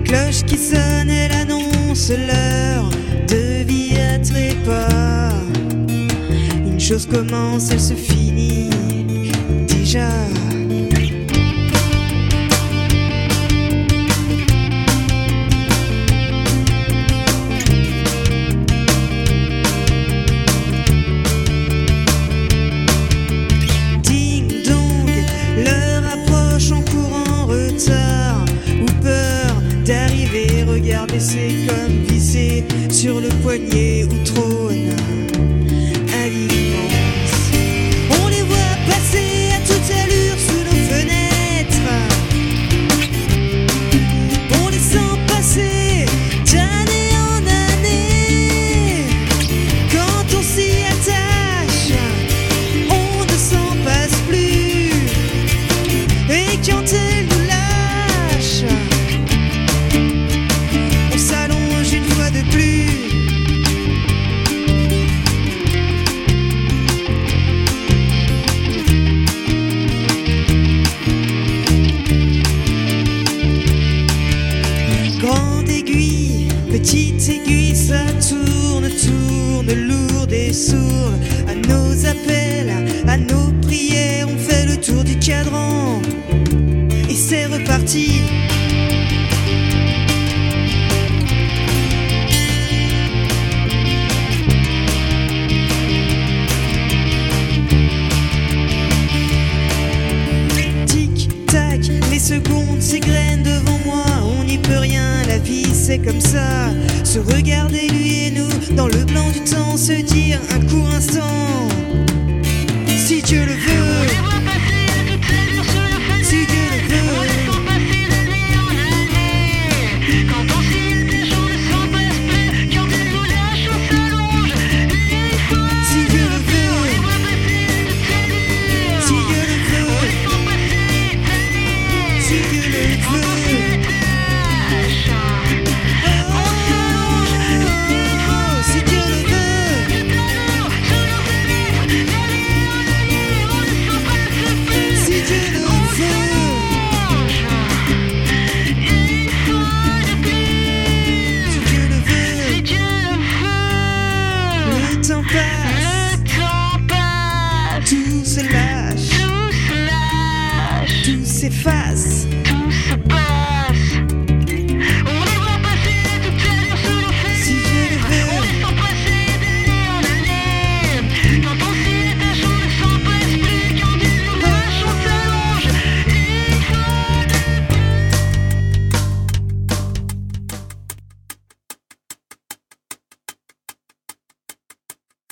Cloche qui sonne, elle annonce l'heure de vie à trépas. Une chose commence, elle se finit déjà. Ding dong, l'heure approche en courant retard ou peur d'arriver. Regardez, c'est comme visser sur le poignet où trône un immense. On les voit passer à toute allure sous nos fenêtres. On les sent passer d'année en année. Quand on s'y attache, on ne s'en passe plus. Et quand elle nous lâche, on s'allonge une fois de plus. Grande aiguille, petite aiguille, ça tourne, tourne, lourde et sourde. À nos appels, à nos prières, on fait le tour du cadran. Et c'est reparti. Tic-tac, les secondes s'égrènent devant moi. On n'y peut rien, la vie c'est comme ça. Se regarder lui et nous dans le blanc du temps, se dire un court instant, si Dieu le veut, si Dieu le veut. Si Dieu le veut, si Dieu le veut, si Dieu le veut. Oh, si Dieu le veut, si Dieu le veut. Si Dieu le veut, le temps passe, tout se lâche, tout s'efface.